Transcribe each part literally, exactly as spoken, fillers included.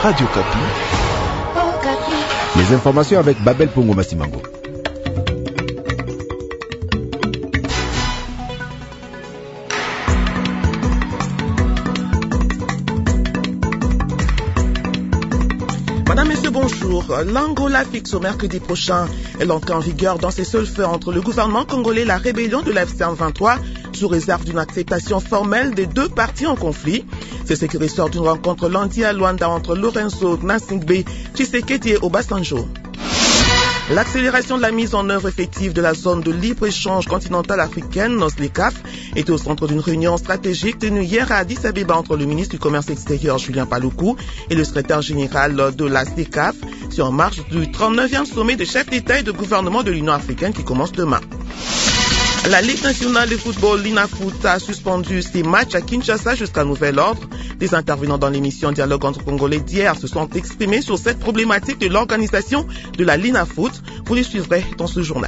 Radio Kapi. Les informations avec Babel Pongo Massimango. Madame, Messieurs, bonjour. L'Angola fixe au mercredi prochain l'entrée en vigueur dans ses seuls faits entre le gouvernement congolais et la rébellion de la F C M vingt-trois, sous réserve d'une acceptation formelle des deux parties en conflit. C'est ce qui ressort d'une rencontre lundi à Luanda entre Lorenzo Gnassingbé, Tshisekedi et Obasanjo. L'accélération de la mise en œuvre effective de la zone de libre-échange continentale africaine, N O S L E C A F, était au centre d'une réunion stratégique tenue hier à Addis Abeba entre le ministre du Commerce extérieur Julien Paluku et le secrétaire général de la S L E C A F, sur en marge du trente-neuvième sommet des chefs d'État et de gouvernement de l'Union africaine qui commence demain. La Ligue nationale de football, l'INAFOOT, a suspendu ses matchs à Kinshasa jusqu'à nouvel ordre. Les intervenants dans l'émission Dialogue entre Congolais d'hier se sont exprimés sur cette problématique de l'organisation de la l'INAFOOT. Vous les suivrez dans ce journal.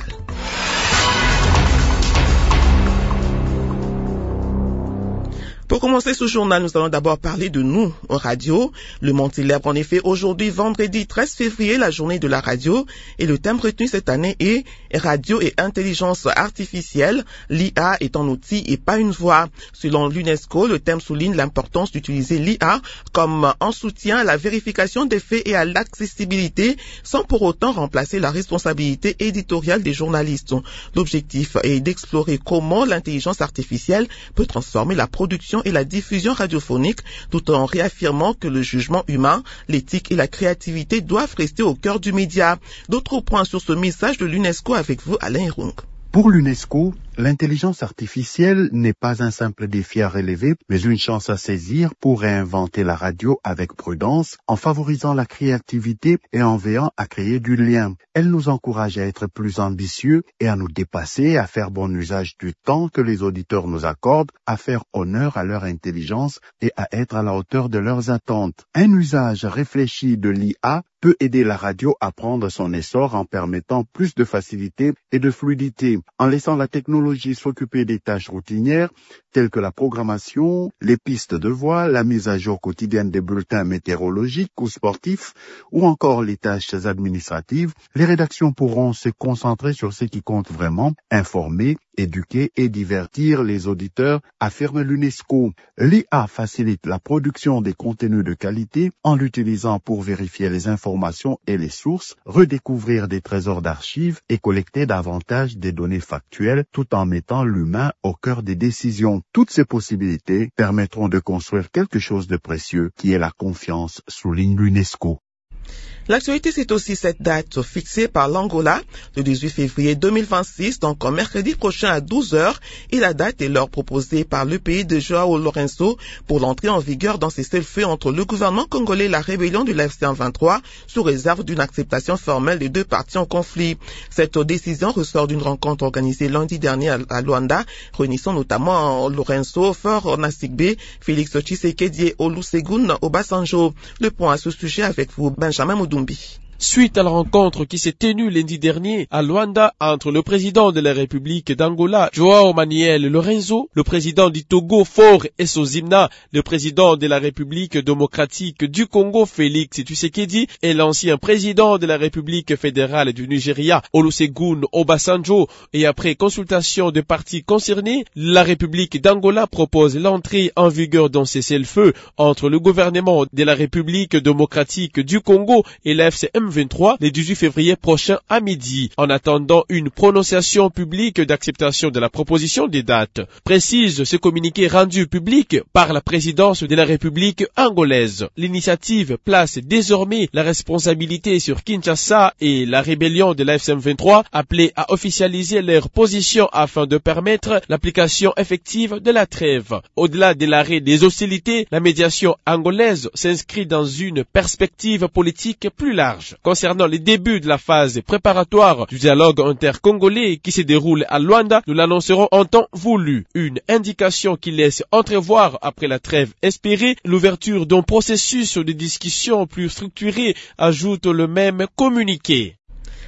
Pour commencer ce journal, nous allons d'abord parler de nous, radio. Le monde célèbre en effet aujourd'hui, vendredi treize février, la journée de la radio. Et le thème retenu cette année est Radio et intelligence artificielle, l'I A est un outil et pas une voix. Selon l'UNESCO, le thème souligne l'importance d'utiliser l'I A comme un soutien à la vérification des faits et à l'accessibilité, sans pour autant remplacer la responsabilité éditoriale des journalistes. L'objectif est d'explorer comment l'intelligence artificielle peut transformer la production et la diffusion radiophonique, tout en réaffirmant que le jugement humain, l'éthique et la créativité doivent rester au cœur du média. D'autres points sur ce message de l'UNESCO avec vous, Alain Rung. Pour l'UNESCO, l'intelligence artificielle n'est pas un simple défi à relever, mais une chance à saisir pour réinventer la radio avec prudence, en favorisant la créativité et en veillant à créer du lien. Elle nous encourage à être plus ambitieux et à nous dépasser, à faire bon usage du temps que les auditeurs nous accordent, à faire honneur à leur intelligence et à être à la hauteur de leurs attentes. Un usage réfléchi de l'I A peut aider la radio à prendre son essor en permettant plus de facilité et de fluidité, en laissant la technologie s'occuper des tâches routinières telles que la programmation, les pistes de voix, la mise à jour quotidienne des bulletins météorologiques ou sportifs, ou encore les tâches administratives. Les rédactions pourront se concentrer sur ce qui compte vraiment, informer, éduquer et divertir les auditeurs, affirme l'UNESCO. L'I A facilite la production des contenus de qualité en l'utilisant pour vérifier les informations et les sources, redécouvrir des trésors d'archives et collecter davantage des données factuelles tout en mettant l'humain au cœur des décisions. Toutes ces possibilités permettront de construire quelque chose de précieux qui est la confiance, souligne l'UNESCO. L'actualité, c'est aussi cette date fixée par l'Angola, le dix-huit février deux mille vingt-six, donc en mercredi prochain à douze heures, et la date est l'heure proposée par le pays de Joao Lorenzo pour l'entrée en vigueur dans ces seuls faits entre le gouvernement congolais et la rébellion de la F C M vingt-trois, sous réserve d'une acceptation formelle des deux parties en conflit. Cette décision ressort d'une rencontre organisée lundi dernier à Luanda, réunissant notamment Lorenzo, Faure Gnassingbé, Félix Tshisekedi et Olusegun Obasanjo. Le point à ce sujet avec vous, Benjamin Moudou. Suite à la rencontre qui s'est tenue lundi dernier à Luanda entre le président de la République d'Angola, Joao Manuel Lorenzo, le président du Togo, Faure Gnassingbé, le président de la République démocratique du Congo, Félix Tshisekedi, et l'ancien président de la République fédérale du Nigeria, Olusegun Obasanjo, et après consultation des parties concernées, la République d'Angola propose l'entrée en vigueur d'un cessez-le-feu entre le gouvernement de la République démocratique du Congo et la F C M vingt-trois le dix-huit février prochain à midi, en attendant une prononciation publique d'acceptation de la proposition des dates. Précise ce communiqué rendu public par la présidence de la République angolaise. L'initiative place désormais la responsabilité sur Kinshasa et la rébellion de la F C M vingt-trois, appelée à officialiser leur position afin de permettre l'application effective de la trêve. Au-delà de l'arrêt des hostilités, la médiation angolaise s'inscrit dans une perspective politique plus large. Concernant les débuts de la phase préparatoire du dialogue intercongolais qui se déroule à Luanda, nous l'annoncerons en temps voulu. Une indication qui laisse entrevoir, après la trêve espérée, l'ouverture d'un processus de discussion plus structuré, ajoute le même communiqué.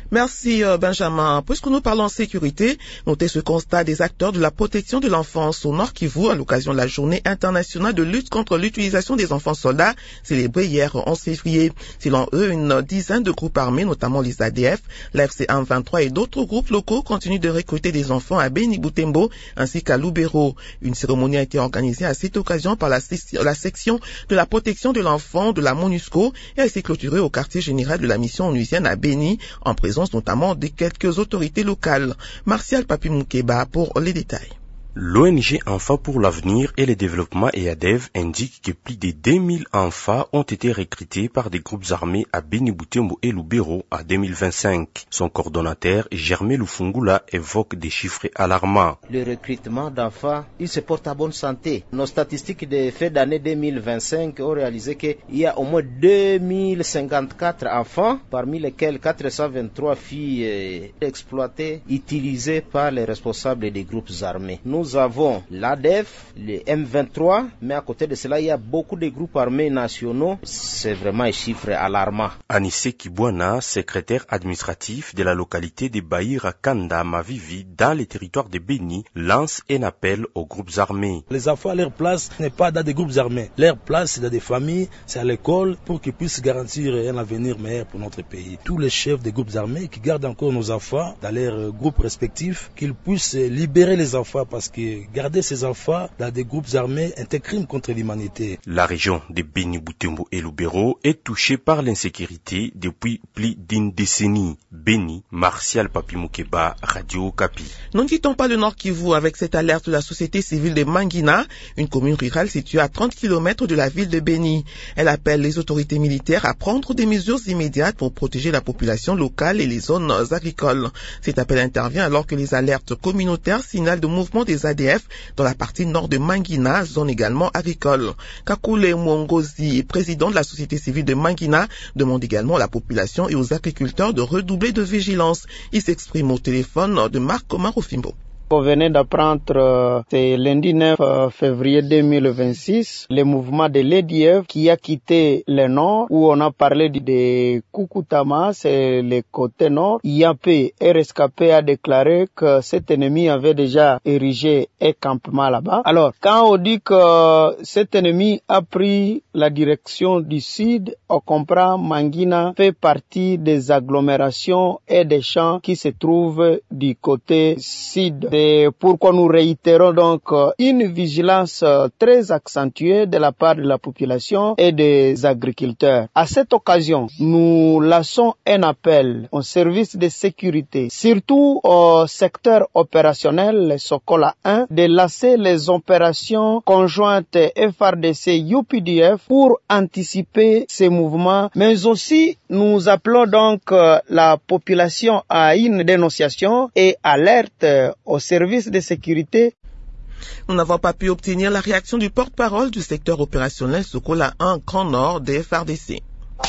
Merci Benjamin. Puisque nous parlons sécurité, notez ce constat des acteurs de la protection de l'enfance au Nord Kivu à l'occasion de la journée internationale de lutte contre l'utilisation des enfants soldats célébrée hier onze février. Selon eux, une dizaine de groupes armés, notamment les A D F, la F C M vingt-trois et d'autres groupes locaux continuent de recruter des enfants à Beni Butembo ainsi qu'à Lubero. Une cérémonie a été organisée à cette occasion par la, la section de la protection de l'enfant de la MONUSCO et a été clôturée au quartier général de la mission onusienne à Beni en présence notamment de quelques autorités locales. Martial Papi Moukeba pour les détails. L'O N G Enfants pour l'avenir et le développement E A D E V indique que plus de deux mille enfants ont été recrutés par des groupes armés à Beni Butembo et Lubero en deux mille vingt-cinq. Son coordonnateur, Germain Lufungula, évoque des chiffres alarmants. Le recrutement d'enfants, il se porte à bonne santé. Nos statistiques de fin d'année deux mille vingt-cinq ont réalisé qu'il y a au moins deux mille cinquante-quatre enfants, parmi lesquels quatre cent vingt-trois filles exploitées, utilisées par les responsables des groupes armés. Nous Nous avons l'A D F, le M vingt-trois, mais à côté de cela, il y a beaucoup de groupes armés nationaux. C'est vraiment un chiffre alarmant. Anissé Kibwana, secrétaire administratif de la localité de Bahira Kanda Mavivi, dans les territoires de Beni, lance un appel aux groupes armés. Les enfants, leur place n'est pas dans des groupes armés. Leur place, c'est dans des familles, c'est à l'école, pour qu'ils puissent garantir un avenir meilleur pour notre pays. Tous les chefs des groupes armés qui gardent encore nos enfants dans leurs groupes respectifs, qu'ils puissent libérer les enfants parce que garder ces enfants dans des groupes armés est un crime contre l'humanité. La région de Beni Butembo et Lubero est touchée par l'insécurité depuis plus d'une décennie. Beni, Martial Papi Moukeba, Radio Okapi. Nous ne quittons pas le Nord Kivu avec cette alerte de la société civile de Mangina, une commune rurale située à trente kilomètres de la ville de Beni. Elle appelle les autorités militaires à prendre des mesures immédiates pour protéger la population locale et les zones agricoles. Cet appel intervient alors que les alertes communautaires signalent de mouvements des A D F dans la partie nord de Mangina, zone également agricole. Kakule Mwongozi, président de la société civile de Mangina, demande également à la population et aux agriculteurs de redoubler de vigilance. Il s'exprime au téléphone de Marc Marofimbo. On venait d'apprendre, c'est lundi neuf février deux mille vingt-six, le mouvement de l'E D F qui a quitté le nord, où on a parlé de Kukutama, c'est le côté nord. I A P, R S K P, a déclaré que cet ennemi avait déjà érigé un campement là-bas. Alors, quand on dit que cet ennemi a pris la direction du sud, on comprend Mangina fait partie des agglomérations et des champs qui se trouvent du côté sud. C'est pourquoi nous réitérons donc une vigilance très accentuée de la part de la population et des agriculteurs. À cette occasion, nous lançons un appel aux services de sécurité, surtout au secteur opérationnel, le Sokola un, de lancer les opérations conjointes F R D C U P D F pour anticiper ces mouvements, mais aussi nous appelons donc la population à une dénonciation et alerte aux services de sécurité. Nous n'avons pas pu obtenir la réaction du porte-parole du secteur opérationnel Sokola un Grand Nord des F R D C.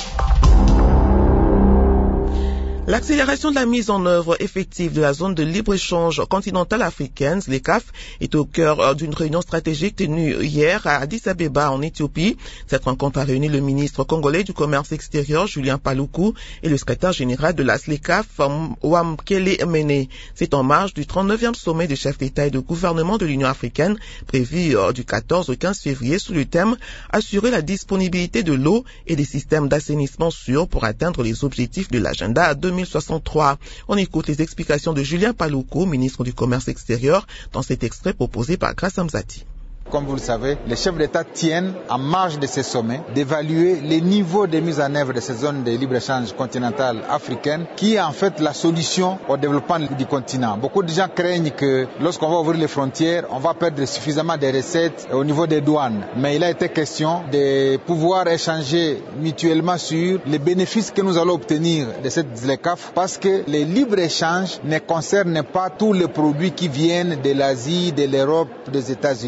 L'accélération de la mise en œuvre effective de la zone de libre-échange continentale africaine, les C A F, est au cœur d'une réunion stratégique tenue hier à Addis Abeba en Éthiopie. Cette rencontre a réuni le ministre congolais du commerce extérieur, Julien Paluku, et le secrétaire général de la S L E C A F, Wamkele Mene. C'est en marge du trente-neuvième sommet des chefs d'État et de gouvernement de l'Union africaine, prévu du quatorze au quinze février, sous le thème « Assurer la disponibilité de l'eau et des systèmes d'assainissement sûrs pour atteindre les objectifs de l'agenda deux mille soixante-trois. On écoute les explications de Julien Paluku, ministre du Commerce extérieur, dans cet extrait proposé par Grace Amzati. Comme vous le savez, les chefs d'État tiennent, en marge de ces sommets, d'évaluer les niveaux de mise en œuvre de ces zones de libre-échange continentale africaine, qui est en fait la solution au développement du continent. Beaucoup de gens craignent que lorsqu'on va ouvrir les frontières, on va perdre suffisamment de recettes au niveau des douanes. Mais il a été question de pouvoir échanger mutuellement sur les bénéfices que nous allons obtenir de cette S L E C A F, parce que les libres-échanges ne concernent pas tous les produits qui viennent de l'Asie, de l'Europe, des États-Unis. Les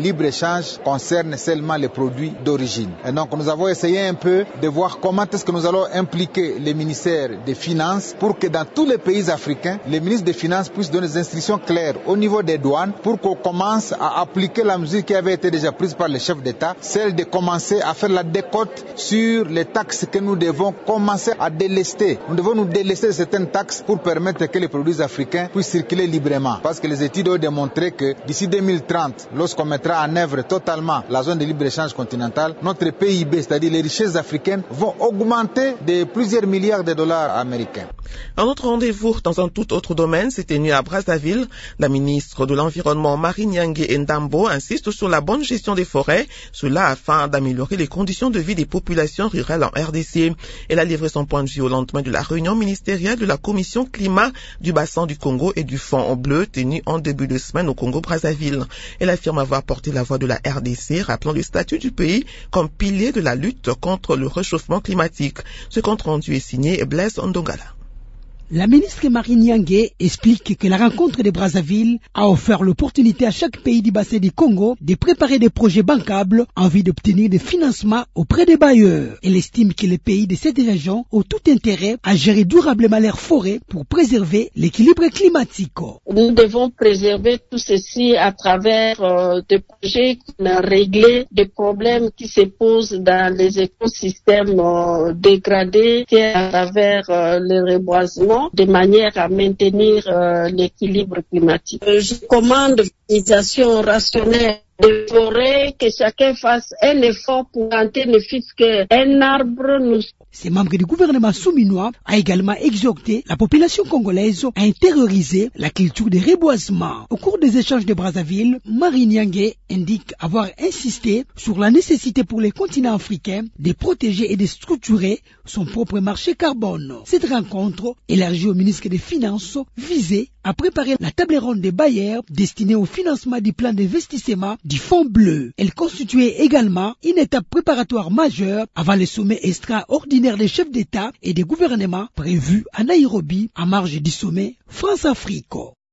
libre-échange concerne seulement les produits d'origine. Et donc nous avons essayé un peu de voir comment est-ce que nous allons impliquer les ministères des Finances pour que dans tous les pays africains, les ministres des Finances puissent donner des instructions claires au niveau des douanes pour qu'on commence à appliquer la mesure qui avait été déjà prise par les chefs d'État, celle de commencer à faire la décote sur les taxes que nous devons commencer à délester. Nous devons nous délester de certaines taxes pour permettre que les produits africains puissent circuler librement. Parce que les études ont démontré que d'ici deux mille trente, lorsqu'on mettra en œuvre totalement la zone de libre-échange continentale, notre P I B, c'est-à-dire les richesses africaines, vont augmenter de plusieurs milliards de dollars américains. Un autre rendez-vous dans un tout autre domaine s'est tenu à Brazzaville. La ministre de l'Environnement, Marie Nyange Ndambo, insiste sur la bonne gestion des forêts, cela afin d'améliorer les conditions de vie des populations rurales en R D C. Elle a livré son point de vue au lendemain de la réunion ministérielle de la Commission climat du bassin du Congo et du Fonds bleu tenue en début de semaine au Congo-Brazzaville. Elle affirme avoir porté la voix de la R D C, rappelant le statut du pays comme pilier de la lutte contre le réchauffement climatique. Ce compte rendu est signé Blaise Ondongala. La ministre Marie Nyange explique que la rencontre de Brazzaville a offert l'opportunité à chaque pays du bassin du Congo de préparer des projets bancables en vue d'obtenir des financements auprès des bailleurs. Elle estime que les pays de cette région ont tout intérêt à gérer durablement leurs forêts pour préserver l'équilibre climatique. Nous devons préserver tout ceci à travers euh, des projets qui vont régler des problèmes qui se posent dans les écosystèmes euh, dégradés à travers euh, le reboisement, de manière à maintenir euh, l'équilibre climatique. Euh, je commande l'utilisation rationnelle de forêts, que chacun fasse un effort pour planter ne fût-ce qu'un arbre. Nous... Ces membres du gouvernement souminois a également exhorté la population congolaise à intérioriser la culture des reboisements. Au cours des échanges de Brazzaville, Marie Nyange indique avoir insisté sur la nécessité pour les continents africains de protéger et de structurer son propre marché carbone. Cette rencontre, élargie au ministre des Finances, visait à préparer la table ronde des bailleurs destinée au financement du plan d'investissement du Fonds bleu. Elle constituait également une étape préparatoire majeure avant le sommet extraordinaire des chefs d'État et des gouvernements prévu à Nairobi en marge du sommet France-Afrique.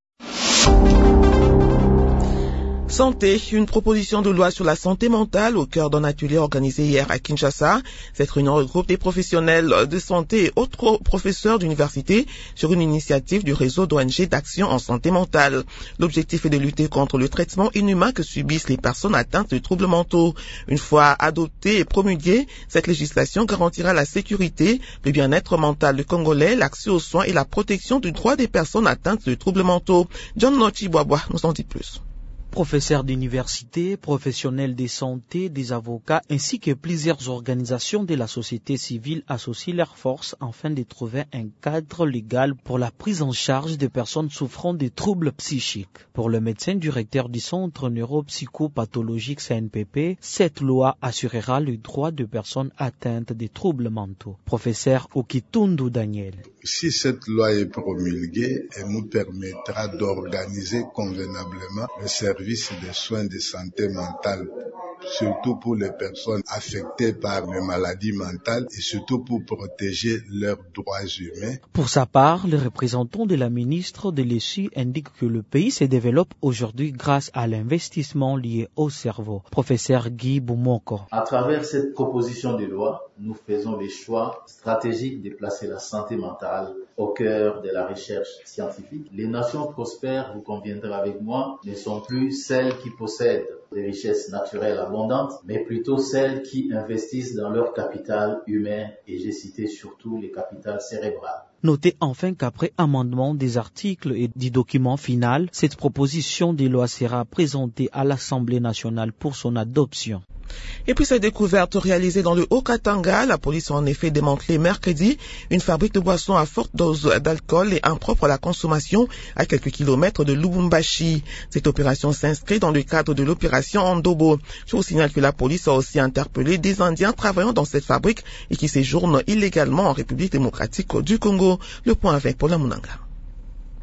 Santé, une proposition de loi sur la santé mentale au cœur d'un atelier organisé hier à Kinshasa. Cette réunion regroupe des professionnels de santé et autres professeurs d'université sur une initiative du réseau d'O N G d'action en santé mentale. L'objectif est de lutter contre le traitement inhumain que subissent les personnes atteintes de troubles mentaux. Une fois adoptée et promulguée, cette législation garantira la sécurité, le bien-être mental des Congolais, l'accès aux soins et la protection du droit des personnes atteintes de troubles mentaux. John Nochi Boisbois nous en dit plus. Professeurs d'université, professionnels de santé, des avocats ainsi que plusieurs organisations de la société civile associent leurs forces afin de trouver un cadre légal pour la prise en charge des personnes souffrant de troubles psychiques. Pour le médecin directeur du centre neuropsychopathologique C N P P, cette loi assurera le droit de personnes atteintes de troubles mentaux. Professeur Okitundu Daniel. Si cette loi est promulguée, elle nous permettra d'organiser convenablement le service des soins de santé mentale, surtout pour les personnes affectées par les maladies mentales et surtout pour protéger leurs droits humains. Pour sa part, le représentant de la ministre de l'E S U indique que le pays se développe aujourd'hui grâce à l'investissement lié au cerveau. Professeur Guy Boumoko. À travers cette proposition de loi, nous faisons le choix stratégique de placer la santé mentale au cœur de la recherche scientifique. Les nations prospères, vous conviendrez avec moi, ne sont plus celles qui possèdent des richesses naturelles abondantes, mais plutôt celles qui investissent dans leur capital humain, et j'ai cité surtout le capital cérébral. Notez enfin qu'après amendement des articles et du document final, cette proposition de loi sera présentée à l'Assemblée nationale pour son adoption. Et puis cette découverte réalisée dans le Haut-Katanga, la police a en effet démantelé mercredi une fabrique de boissons à forte dose d'alcool et impropre à la consommation à quelques kilomètres de Lubumbashi. Cette opération s'inscrit dans le cadre de l'opération Andobo. Je vous signale que la police a aussi interpellé des Indiens travaillant dans cette fabrique et qui séjournent illégalement en République démocratique du Congo. Le point avec Paula Munanga.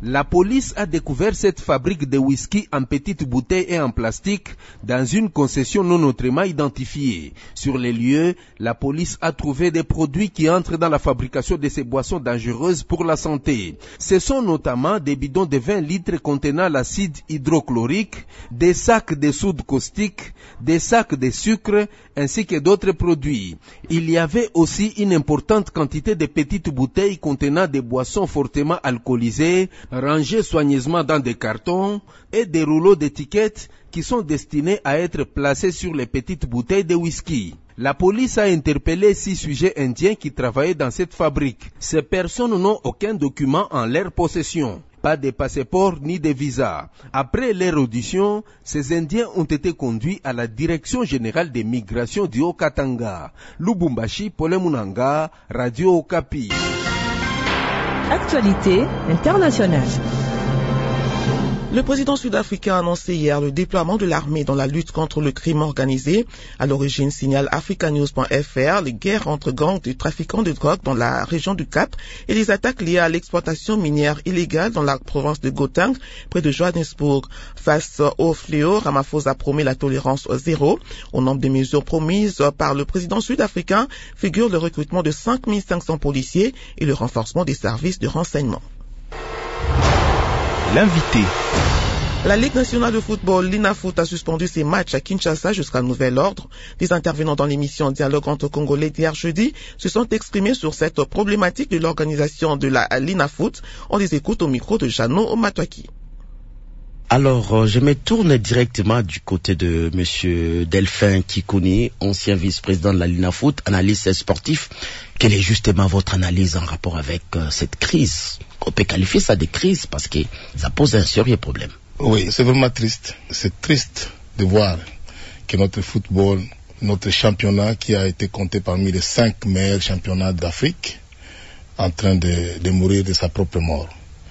La police a découvert cette fabrique de whisky en petites bouteilles et en plastique dans une concession non autrement identifiée. Sur les lieux, la police a trouvé des produits qui entrent dans la fabrication de ces boissons dangereuses pour la santé. Ce sont notamment des bidons de vingt litres contenant l'acide hydrochlorique, des sacs de soude caustique, des sacs de sucre ainsi que d'autres produits. Il y avait aussi une importante quantité de petites bouteilles contenant des boissons fortement alcoolisées, rangées soigneusement dans des cartons, et des rouleaux d'étiquettes qui sont destinés à être placés sur les petites bouteilles de whisky. La police a interpellé six sujets indiens qui travaillaient dans cette fabrique. Ces personnes n'ont aucun document en leur possession. Pas de passeport ni de visa. Après leur audition, ces Indiens ont été conduits à la Direction générale des migrations du Haut-Katanga. Lubumbashi, Pole Munanga, Radio Okapi. Actualité internationale. Le président sud-africain a annoncé hier le déploiement de l'armée dans la lutte contre le crime organisé. À l'origine, signale africanews point f r, les guerres entre gangs de trafiquants de drogue dans la région du Cap et les attaques liées à l'exploitation minière illégale dans la province de Gauteng, près de Johannesburg. Face au fléau, Ramaphosa promet la tolérance zéro. Au nombre des mesures promises par le président sud-africain figure le recrutement de cinq mille cinq cents policiers et le renforcement des services de renseignement. L'invité. La Ligue nationale de football, l'INAFOOT, a suspendu ses matchs à Kinshasa jusqu'à nouvel ordre. Les intervenants dans l'émission Dialogue entre Congolais d'hier jeudi se sont exprimés sur cette problématique de l'organisation de la l'INAFOOT. On les écoute au micro de Jeannot Matouaki. Alors, je me tourne directement du côté de Monsieur Delphin Kikouni, ancien vice-président de la l'INAFOOT, analyste sportif. Quelle est justement votre analyse en rapport avec euh, cette crise? On peut qualifier ça de crise parce que ça pose un sérieux problème. Oui, c'est vraiment triste. C'est triste de voir que notre football, notre championnat qui a été compté parmi les cinq meilleurs championnats d'Afrique, en train de, de mourir de sa propre mort.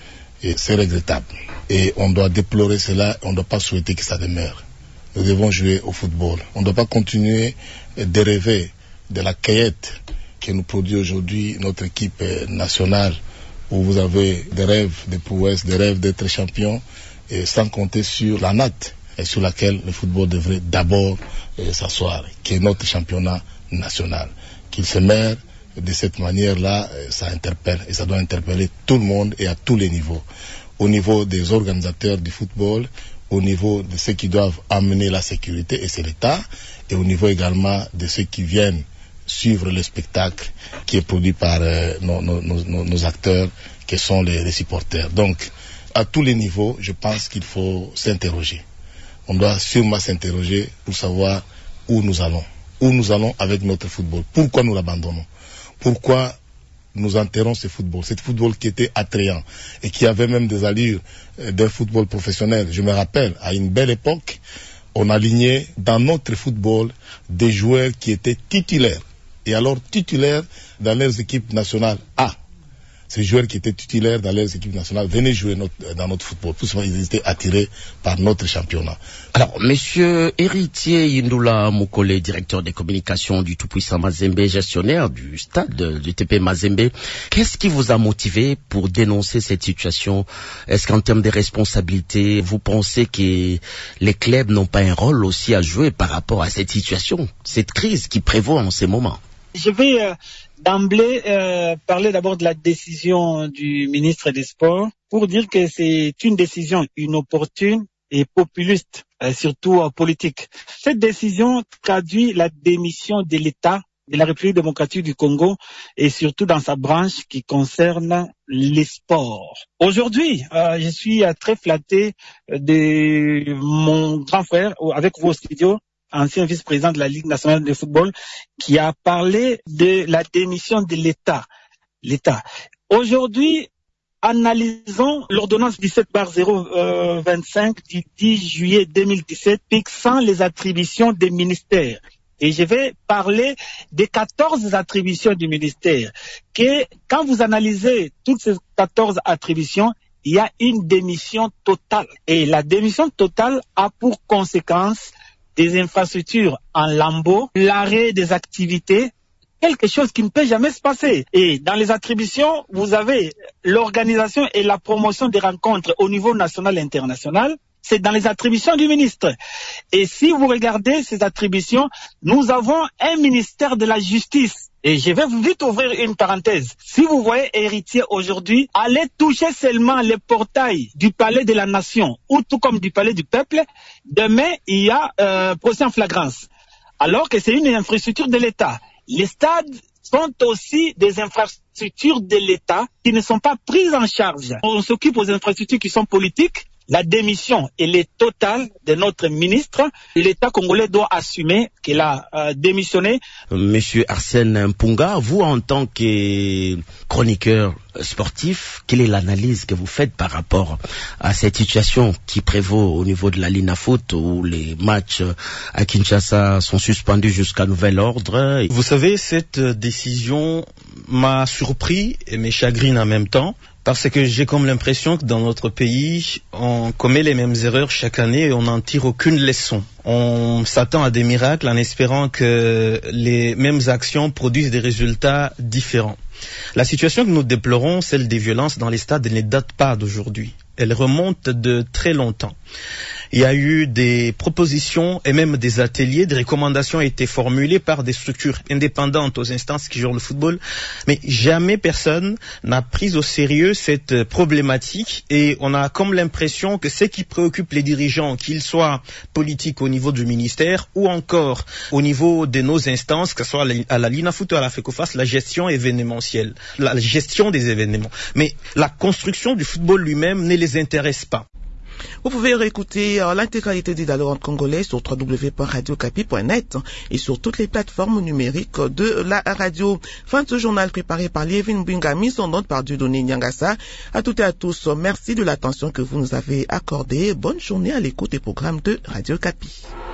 Et c'est regrettable. Et on doit déplorer cela, on ne doit pas souhaiter que ça demeure. Nous devons jouer au football. On ne doit pas continuer de rêver de la cueillette que nous produit aujourd'hui notre équipe nationale, où vous avez des rêves de prouesse, des rêves d'être champion, et sans compter sur la natte et sur laquelle le football devrait d'abord euh, s'asseoir, qui est notre championnat national. Qu'il se mère de cette manière-là, euh, ça interpelle, et ça doit interpeller tout le monde et à tous les niveaux. Au niveau des organisateurs du football, au niveau de ceux qui doivent amener la sécurité, et c'est l'État, et au niveau également de ceux qui viennent suivre le spectacle qui est produit par euh, nos, nos, nos, nos acteurs, qui sont les, les supporters. Donc, à tous les niveaux, je pense qu'il faut s'interroger. On doit sûrement s'interroger pour savoir où nous allons. Où nous allons avec notre football. Pourquoi nous l'abandonnons? Pourquoi nous enterrons ce football? Ce football qui était attrayant et qui avait même des allures euh, d'un football professionnel. Je me rappelle, à une belle époque, on alignait dans notre football des joueurs qui étaient titulaires. Et alors titulaires dans leurs équipes nationales A. Ces joueurs qui étaient titulaires dans leurs équipes nationales venaient jouer notre, dans notre football. Tout simplement, ils étaient attirés par notre championnat. Alors, monsieur Héritier Yindula Mukole, directeur des communications du tout-puissant Mazembe, gestionnaire du stade du T P Mazembe, qu'est-ce qui vous a motivé pour dénoncer cette situation? Est-ce qu'en termes de responsabilité, vous pensez que les clubs n'ont pas un rôle aussi à jouer par rapport à cette situation, cette crise qui prévaut en ces moments? Je vais euh, d'emblée euh, parler d'abord de la décision du ministre des Sports pour dire que c'est une décision inopportune et populiste, euh, surtout euh, politique. Cette décision traduit la démission de l'État de la République démocratique du Congo et surtout dans sa branche qui concerne les sports. Aujourd'hui, euh, je suis euh, très flatté de mon grand frère avec vous au studio, ancien vice-président de la Ligue nationale de football, qui a parlé de la démission de l'État. L'État. Aujourd'hui, analysons l'ordonnance dix-sept barre zéro vingt-cinq du dix juillet deux mille dix-sept fixant les attributions des ministères. Et je vais parler des quatorze attributions du ministère. Que quand vous analysez toutes ces quatorze attributions, il y a une démission totale. Et la démission totale a pour conséquence des infrastructures en lambeaux, l'arrêt des activités quelque chose qui ne peut jamais se passer. Et dans les attributions, vous avez l'organisation et la promotion des rencontres au niveau national et international. C'est dans les attributions du ministre. Et si vous regardez ces attributions, nous avons un ministère de la justice. Et je vais vite ouvrir une parenthèse. Si vous voyez héritier aujourd'hui, allez toucher seulement les portails du palais de la nation, ou tout comme du palais du peuple, demain, il y a euh, procès en flagrance. Alors que c'est une infrastructure de l'État. Les stades sont aussi des infrastructures de l'État qui ne sont pas prises en charge. On s'occupe aux infrastructures qui sont politiques. La démission, elle est totale de notre ministre. L'État congolais doit assumer qu'il a euh, démissionné. Monsieur Arsène Mpunga, vous en tant que chroniqueur sportif, quelle est l'analyse que vous faites par rapport à cette situation qui prévaut au niveau de la Linafoot où les matchs à Kinshasa sont suspendus jusqu'à nouvel ordre? Vous savez, cette décision m'a surpris et me chagrine en même temps. Parce que j'ai comme l'impression que dans notre pays, on commet les mêmes erreurs chaque année et on n'en tire aucune leçon. On s'attend à des miracles en espérant que les mêmes actions produisent des résultats différents. La situation que nous déplorons, celle des violences dans les stades, ne date pas d'aujourd'hui. Elle remonte de très longtemps. Il y a eu des propositions et même des ateliers, des recommandations ont été formulées par des structures indépendantes aux instances qui gèrent le football, mais jamais personne n'a pris au sérieux cette problématique et on a comme l'impression que ce qui préoccupe les dirigeants, qu'ils soient politiques au niveau du ministère ou encore au niveau de nos instances, que ce soit à la Linafoot ou à la FECOFAS, la gestion événementielle, la gestion des événements. Mais la construction du football lui-même ne les intéresse pas. Vous pouvez réécouter euh, l'intégralité des dialogues congolais sur w w w point radio okapi point net et sur toutes les plateformes numériques de la radio. Fin de ce journal préparé par Lievin Bunga, mis en note par Dieudonné Nyangasa. À toutes et à tous, merci de l'attention que vous nous avez accordée. Bonne journée à l'écoute des programmes de Radio Okapi.